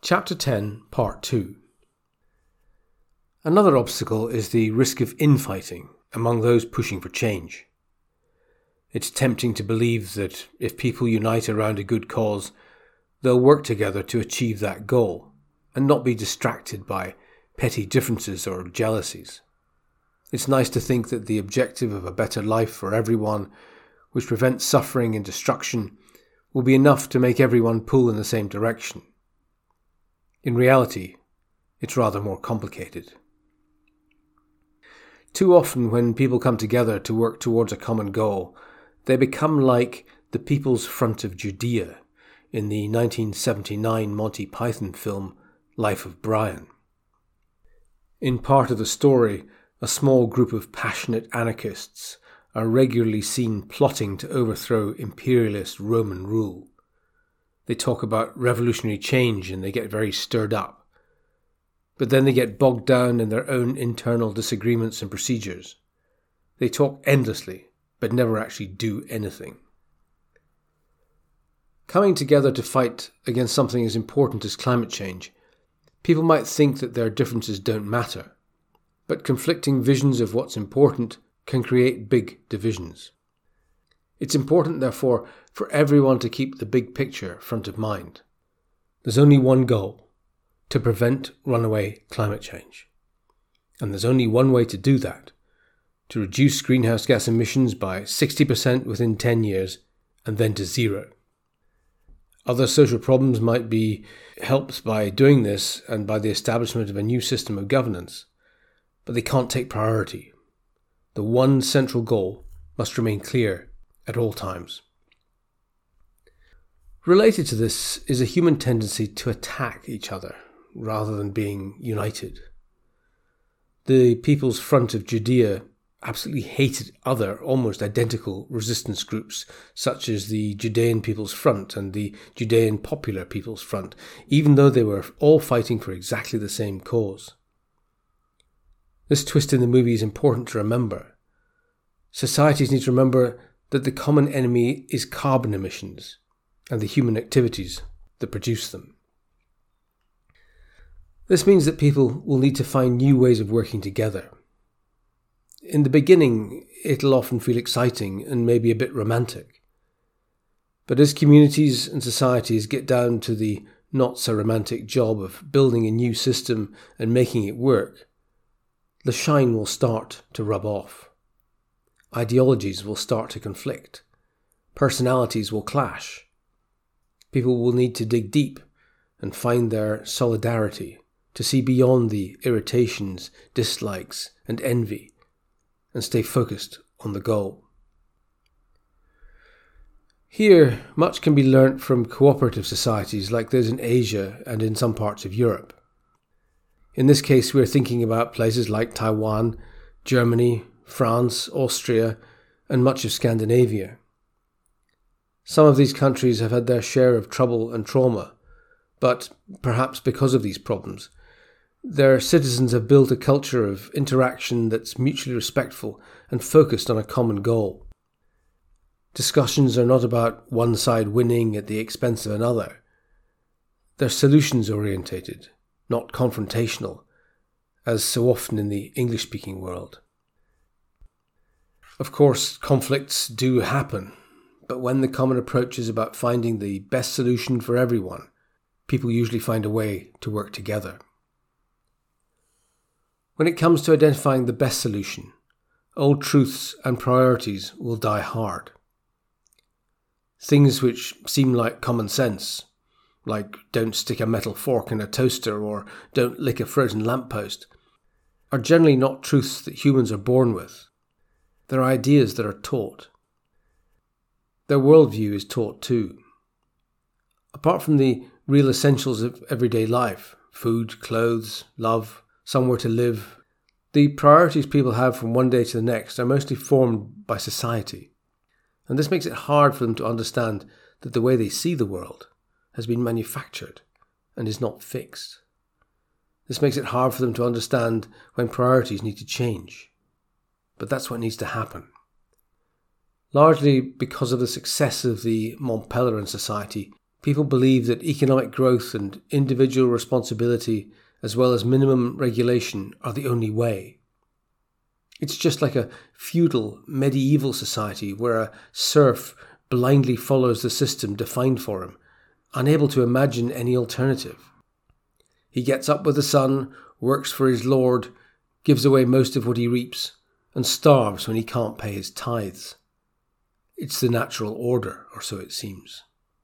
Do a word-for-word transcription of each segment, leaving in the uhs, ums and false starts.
Chapter ten, Part two. Another obstacle is the risk of infighting among those pushing for change. It's tempting to believe that if people unite around a good cause, they'll work together to achieve that goal and not be distracted by petty differences or jealousies. It's nice to think that the objective of a better life for everyone, which prevents suffering and destruction, will be enough to make everyone pull in the same direction. In reality, it's rather more complicated. Too often when people come together to work towards a common goal, they become like the People's Front of Judea in the nineteen seventy-nine Monty Python film Life of Brian. In part of the story, a small group of passionate anarchists are regularly seen plotting to overthrow imperialist Roman rule. They talk about revolutionary change and they get very stirred up. But then they get bogged down in their own internal disagreements and procedures. They talk endlessly, but never actually do anything. Coming together to fight against something as important as climate change, people might think that their differences don't matter, but conflicting visions of what's important can create big divisions. It's important, therefore, for everyone to keep the big picture front of mind. There's only one goal: to prevent runaway climate change. And there's only one way to do that: to reduce greenhouse gas emissions by sixty percent within ten years and then to zero. Other social problems might be helped by doing this and by the establishment of a new system of governance, but they can't take priority. The one central goal must remain clear at all times. Related to this is a human tendency to attack each other rather than being united. The People's Front of Judea absolutely hated other almost identical resistance groups such as the Judean People's Front and the Judean Popular People's Front, even though they were all fighting for exactly the same cause. This twist in the movie is important to remember. Societies need to remember that the common enemy is carbon emissions and the human activities that produce them. This means that people will need to find new ways of working together. In the beginning, it'll often feel exciting and maybe a bit romantic. But as communities and societies get down to the not-so-romantic job of building a new system and making it work, the shine will start to rub off. Ideologies will start to conflict. Personalities will clash. People will need to dig deep and find their solidarity, to see beyond the irritations, dislikes, and envy, and stay focused on the goal. Here, much can be learnt from cooperative societies like those in Asia and in some parts of Europe. In this case, we're thinking about places like Taiwan, Germany, France, Austria, and much of Scandinavia. Some of these countries have had their share of trouble and trauma, but perhaps because of these problems, their citizens have built a culture of interaction that's mutually respectful and focused on a common goal. Discussions are not about one side winning at the expense of another. They're solutions orientated, not confrontational, as so often in the English-speaking world. Of course, conflicts do happen, but when the common approach is about finding the best solution for everyone, people usually find a way to work together. When it comes to identifying the best solution, old truths and priorities will die hard. Things which seem like common sense, like don't stick a metal fork in a toaster or don't lick a frozen lamppost, are generally not truths that humans are born with. They're ideas that are taught. Their worldview is taught too. Apart from the real essentials of everyday life, food, clothes, love, somewhere to live, the priorities people have from one day to the next are mostly formed by society. And this makes it hard for them to understand that the way they see the world has been manufactured and is not fixed. This makes it hard for them to understand when priorities need to change. But that's what needs to happen. Largely because of the success of the Mont Pelerin Society, People believe that economic growth and individual responsibility, as well as minimum regulation, are the only way. It's just like a feudal, medieval society where a serf blindly follows the system defined for him, unable to imagine any alternative. He gets up with the sun, works for his lord, gives away most of what he reaps, and starves when he can't pay his tithes. It's the natural order, or so it seems.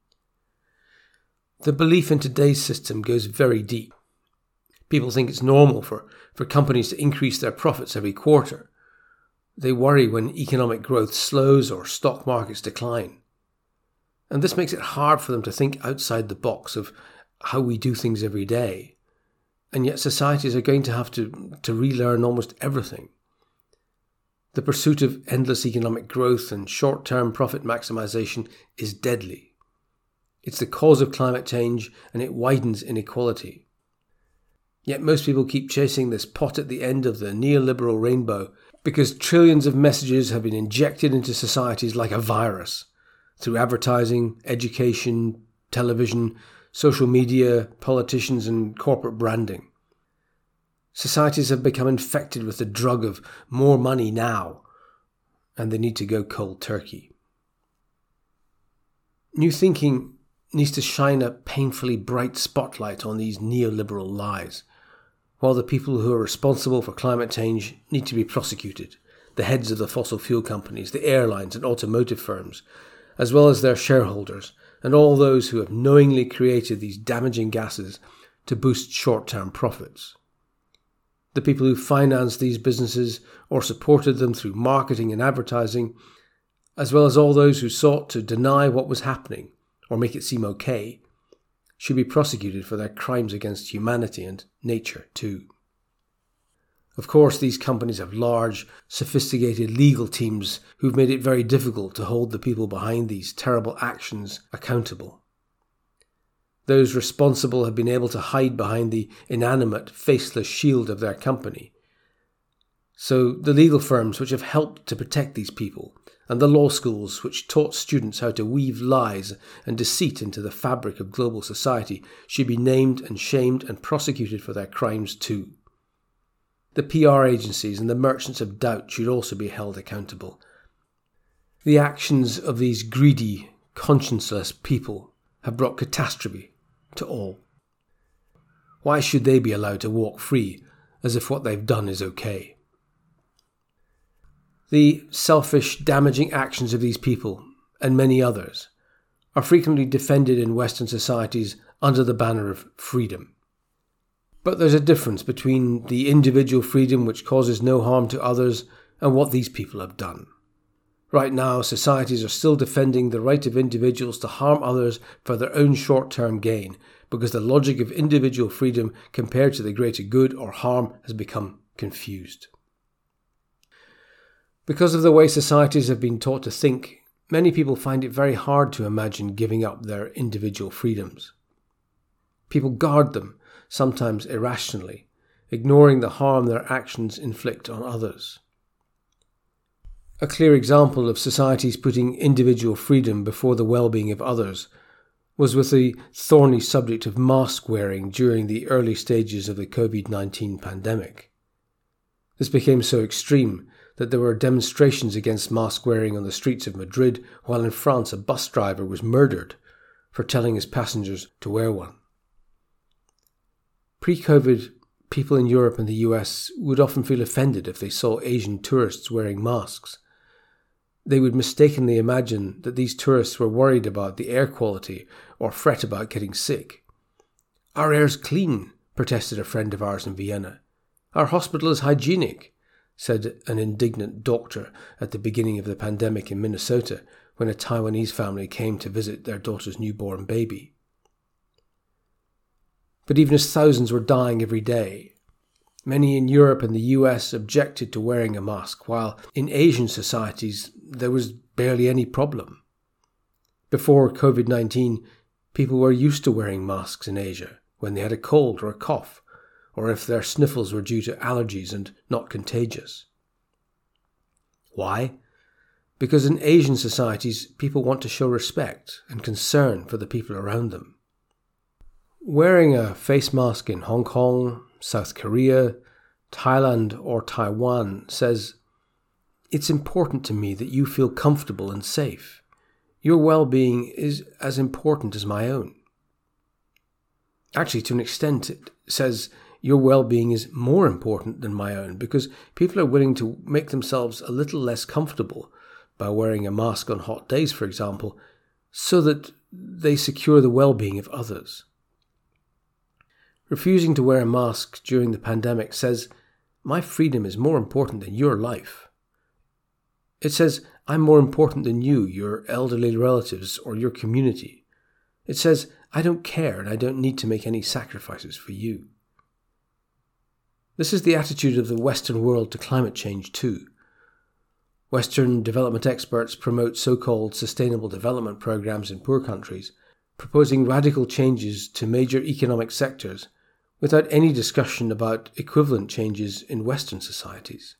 The belief in today's system goes very deep. People think it's normal for, for companies to increase their profits every quarter. They worry when economic growth slows or stock markets decline. And this makes it hard for them to think outside the box of how we do things every day. And yet societies are going to have to, to relearn almost everything. The pursuit of endless economic growth and short-term profit maximization is deadly. It's the cause of climate change, and it widens inequality. Yet most people keep chasing this pot at the end of the neoliberal rainbow because trillions of messages have been injected into societies like a virus through advertising, education, television, social media, politicians, and corporate branding. Societies have become infected with the drug of more money now, and they need to go cold turkey. New thinking needs to shine a painfully bright spotlight on these neoliberal lies, while the people who are responsible for climate change need to be prosecuted, the heads of the fossil fuel companies, the airlines and automotive firms, as well as their shareholders, and all those who have knowingly created these damaging gases to boost short-term profits. The people who financed these businesses or supported them through marketing and advertising, as well as all those who sought to deny what was happening or make it seem okay, should be prosecuted for their crimes against humanity and nature too. Of course, these companies have large, sophisticated legal teams who've made it very difficult to hold the people behind these terrible actions accountable. Those responsible have been able to hide behind the inanimate, faceless shield of their company. So the legal firms which have helped to protect these people, and the law schools which taught students how to weave lies and deceit into the fabric of global society, should be named and shamed and prosecuted for their crimes too. The P R agencies and the merchants of doubt should also be held accountable. The actions of these greedy, conscienceless people have brought catastrophe to all. Why should they be allowed to walk free as if what they've done is okay? The selfish, damaging actions of these people, and many others, are frequently defended in Western societies under the banner of freedom. But there's a difference between the individual freedom which causes no harm to others and what these people have done. Right now, societies are still defending the right of individuals to harm others for their own short-term gain, because the logic of individual freedom compared to the greater good or harm has become confused. Because of the way societies have been taught to think, many people find it very hard to imagine giving up their individual freedoms. People guard them, sometimes irrationally, ignoring the harm their actions inflict on others. A clear example of societies putting individual freedom before the well-being of others was with the thorny subject of mask wearing during the early stages of the covid nineteen pandemic. This became so extreme that there were demonstrations against mask wearing on the streets of Madrid, while in France a bus driver was murdered for telling his passengers to wear one. Pre-COVID, people in Europe and the U S would often feel offended if they saw Asian tourists wearing masks. They would mistakenly imagine that these tourists were worried about the air quality or fret about getting sick. "Our air's clean," protested a friend of ours in Vienna. "Our hospital is hygienic," said an indignant doctor at the beginning of the pandemic in Minnesota when a Taiwanese family came to visit their daughter's newborn baby. But even as thousands were dying every day, many in Europe and the U S objected to wearing a mask, while in Asian societies there was barely any problem. Before covid nineteen, people were used to wearing masks in Asia when they had a cold or a cough, or if their sniffles were due to allergies and not contagious. Why? Because in Asian societies, people want to show respect and concern for the people around them. Wearing a face mask in Hong Kong, South Korea, Thailand, or Taiwan says, "It's important to me that you feel comfortable and safe. Your well-being is as important as my own." Actually, to an extent, it says your well-being is more important than my own, because people are willing to make themselves a little less comfortable by wearing a mask on hot days, for example, so that they secure the well-being of others. Refusing to wear a mask during the pandemic says, "My freedom is more important than your life." It says, "I'm more important than you, your elderly relatives, or your community." It says, "I don't care and I don't need to make any sacrifices for you." This is the attitude of the Western world to climate change too. Western development experts promote so-called sustainable development programs in poor countries, proposing radical changes to major economic sectors without any discussion about equivalent changes in Western societies.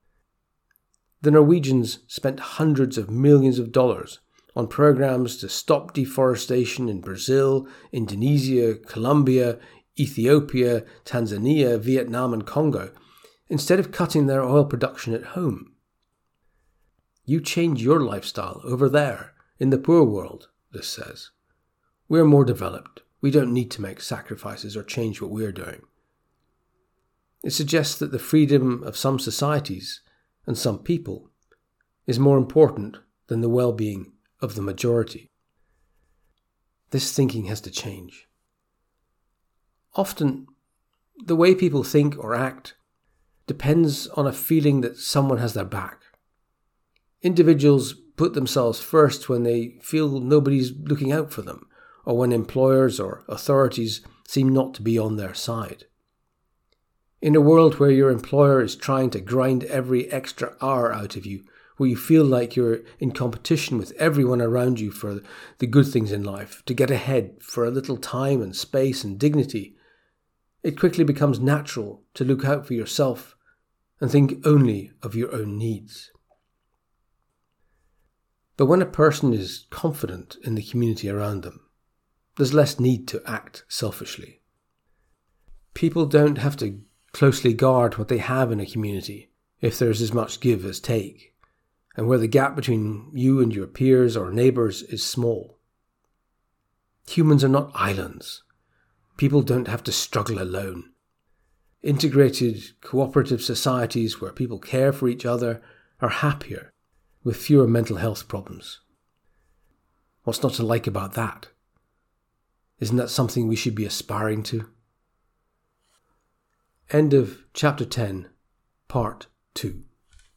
The Norwegians spent hundreds of millions of dollars on programs to stop deforestation in Brazil, Indonesia, Colombia, Ethiopia, Tanzania, Vietnam, and Congo, instead of cutting their oil production at home. You change your lifestyle over there, in the poor world, this says. We're more developed. We don't need to make sacrifices or change what we're doing. It suggests that the freedom of some societies and some people is more important than the well-being of the majority. This thinking has to change. Often, the way people think or act depends on a feeling that someone has their back. Individuals put themselves first when they feel nobody's looking out for them, or when employers or authorities seem not to be on their side. In a world where your employer is trying to grind every extra hour out of you, where you feel like you're in competition with everyone around you for the good things in life, to get ahead for a little time and space and dignity, it quickly becomes natural to look out for yourself and think only of your own needs. But when a person is confident in the community around them, there's less need to act selfishly. People don't have to closely guard what they have in a community if there's as much give as take, and where the gap between you and your peers or neighbours is small. Humans are not islands. People don't have to struggle alone. Integrated, cooperative societies where people care for each other are happier, with fewer mental health problems. What's not to like about that? Isn't that something we should be aspiring to? End of Chapter ten, Part two.